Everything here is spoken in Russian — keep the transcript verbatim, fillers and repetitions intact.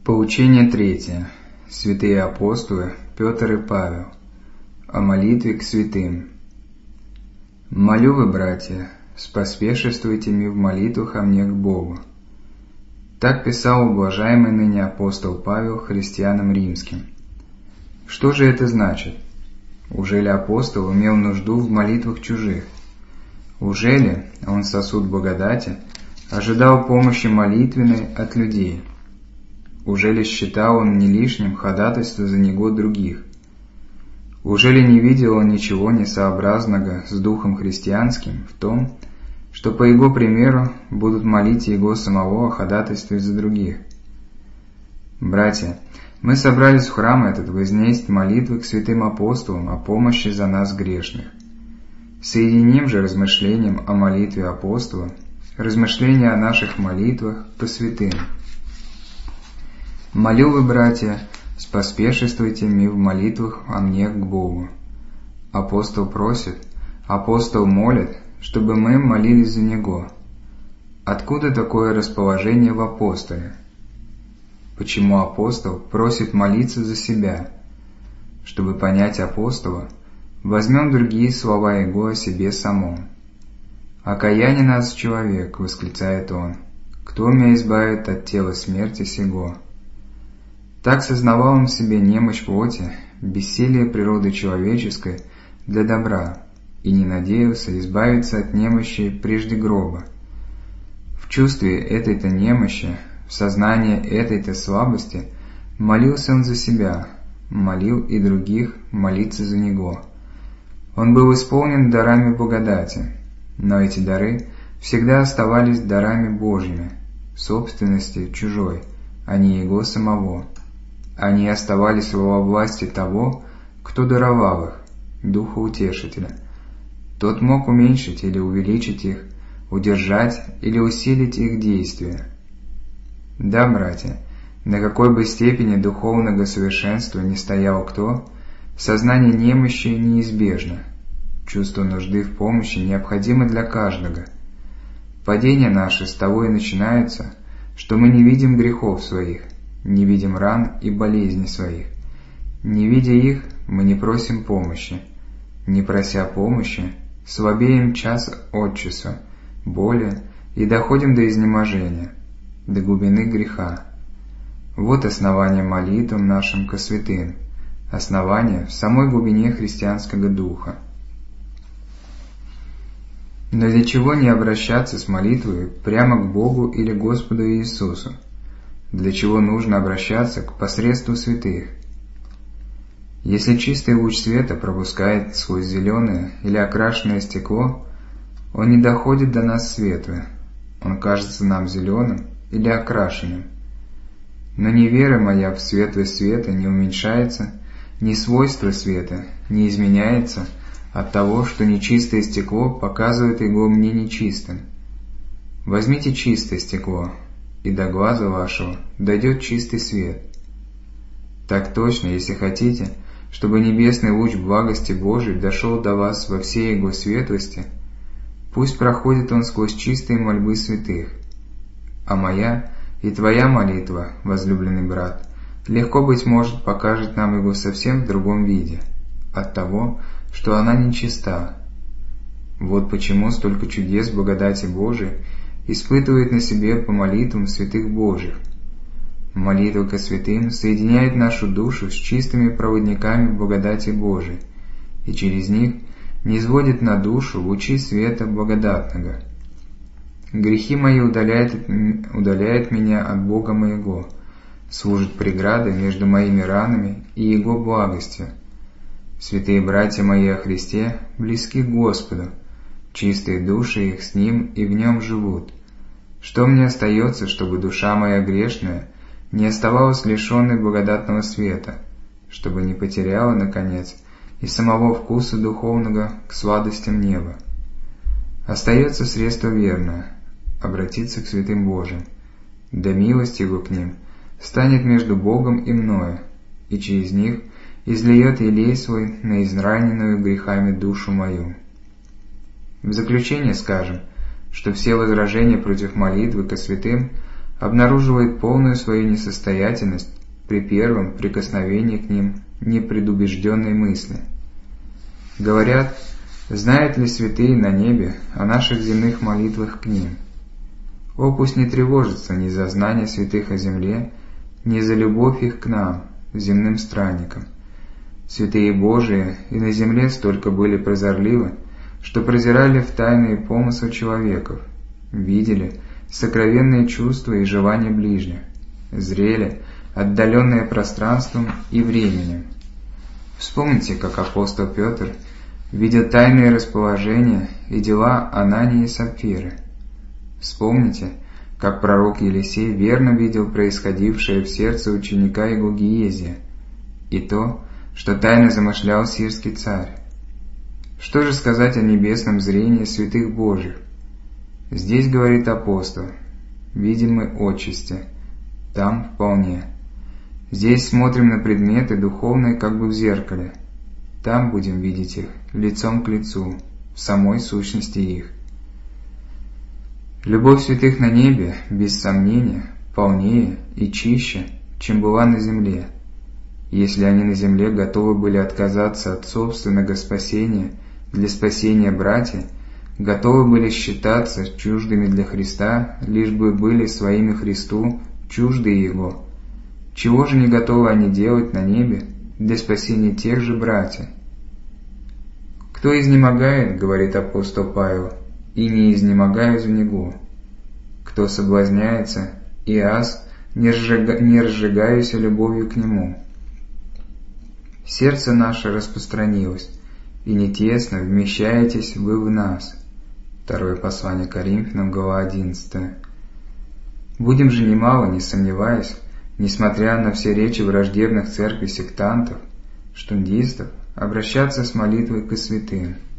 Поучение третье. Святые апостолы Петр и Павел. О молитве к святым. «Молю вы, братья, споспешествуйте ми в молитвах о мне к Богу». Так писал уважаемый ныне апостол Павел христианам римским. Что же это значит? Ужели апостол имел нужду в молитвах чужих? Ужели он, сосуд благодати, ожидал помощи молитвенной от людей? Ужели считал он не лишним ходатайство за него других? Ужели не видел он ничего несообразного с духом христианским в том, что по его примеру будут молить его самого о ходатайстве за других? Братья, мы собрались в храм этот вознесть молитвы к святым апостолам о помощи за нас грешных. Соединим же размышлением о молитве апостола, размышления о наших молитвах по святым. «Молю вы, братья, споспешествуйте ми в молитвах о мне к Богу». Апостол просит, апостол молит, чтобы мы молились за него. Откуда такое расположение в апостоле? Почему апостол просит молиться за себя? Чтобы понять апостола, возьмем другие слова его о себе самом. «Окаянен нас человек», — восклицает он, — «кто меня избавит от тела смерти сего?» Так сознавал он в себе немощь плоти, бессилие природы человеческой для добра, и не надеялся избавиться от немощи прежде гроба. В чувстве этой-то немощи, в сознании этой-то слабости молился он за себя, молил и других молиться за него. Он был исполнен дарами благодати, но эти дары всегда оставались дарами Божьими, собственности чужой, а не его самого. Они оставались во власти того, кто даровал их, Духа Утешителя. Тот мог уменьшить или увеличить их, удержать или усилить их действия. Да, братья, на какой бы степени духовного совершенства ни стоял кто, сознание немощи неизбежно. Чувство нужды в помощи необходимо для каждого. Падение наше с того и начинается, что мы не видим грехов своих, не видим ран и болезней своих. Не видя их, мы не просим помощи. Не прося помощи, слабеем час от часу, боли, и доходим до изнеможения, до глубины греха. Вот основание молитвам нашим ко святым, основание в самой глубине христианского духа. Но для чего не обращаться с молитвой прямо к Богу или Господу Иисусу? Для чего нужно обращаться к посредству святых? Если чистый луч света пропускает сквозь зеленое или окрашенное стекло, он не доходит до нас светлым, он кажется нам зеленым или окрашенным. Но ни вера моя в светлость света не уменьшается, ни свойство света не изменяется от того, что нечистое стекло показывает его мне нечистым. Возьмите чистое стекло, и до глаза вашего дойдет чистый свет. Так точно, если хотите, чтобы небесный луч благости Божией дошел до вас во всей его светлости, пусть проходит он сквозь чистые мольбы святых. А моя и твоя молитва, возлюбленный брат, легко, быть может, покажет нам его совсем в другом виде, от того, что она нечиста. Вот почему столько чудес благодати Божией испытывает на себе по молитвам святых Божьих. Молитва ко святым соединяет нашу душу с чистыми проводниками благодати Божией, и через них низводит на душу лучи света благодатного. Грехи мои удаляют, удаляют меня от Бога моего, служат преградой между моими ранами и Его благостью. Святые братья мои о Христе близки к Господу, чистые души их с Ним и в Нем живут. Что мне остается, чтобы душа моя грешная не оставалась лишенной благодатного света, чтобы не потеряла, наконец, и самого вкуса духовного к сладостям неба? Остается средство верное — обратиться к святым Божьим, да милость Его к ним станет между Богом и мною, и через них излиет елей свой на израненную грехами душу мою. В заключение скажем, что все возражения против молитвы ко святым обнаруживает полную свою несостоятельность при первом прикосновении к ним непредубежденной мысли. Говорят, знают ли святые на небе о наших земных молитвах к ним? О, пусть не тревожится ни за знание святых о земле, ни за любовь их к нам, земным странникам. Святые Божии и на земле столько были прозорливы, что прозирали в тайные помыслы человеков, видели сокровенные чувства и желания ближних, зрели отдаленное пространством и временем. Вспомните, как апостол Петр видел тайные расположения и дела Анании и Сапфиры. Вспомните, как пророк Елисей верно видел происходившее в сердце ученика его Гиезия и то, что тайно замышлял сирский царь. Что же сказать о небесном зрении святых Божьих? Здесь, говорит апостол, видим мы отчасти, там вполне. Здесь смотрим на предметы духовные как бы в зеркале, там будем видеть их лицом к лицу, в самой сущности их. Любовь святых на небе, без сомнения, полнее и чище, чем была на земле. Если они на земле готовы были отказаться от собственного спасения для спасения братьев, готовы были считаться чуждыми для Христа, лишь бы были своими Христу чужды Его, чего же не готовы они делать на небе для спасения тех же братьев? «Кто изнемогает, — говорит апостол Павел, — и не изнемогаю за него. Кто соблазняется, и аз не, разжига... не разжигаюся любовью к нему. Сердце наше распространилось, и не тесно вмещаетесь вы в нас». Второе послание Коринфянам, глава одиннадцатая. Будем же немало, не сомневаясь, несмотря на все речи враждебных церкви сектантов, штундистов, обращаться с молитвой к святым.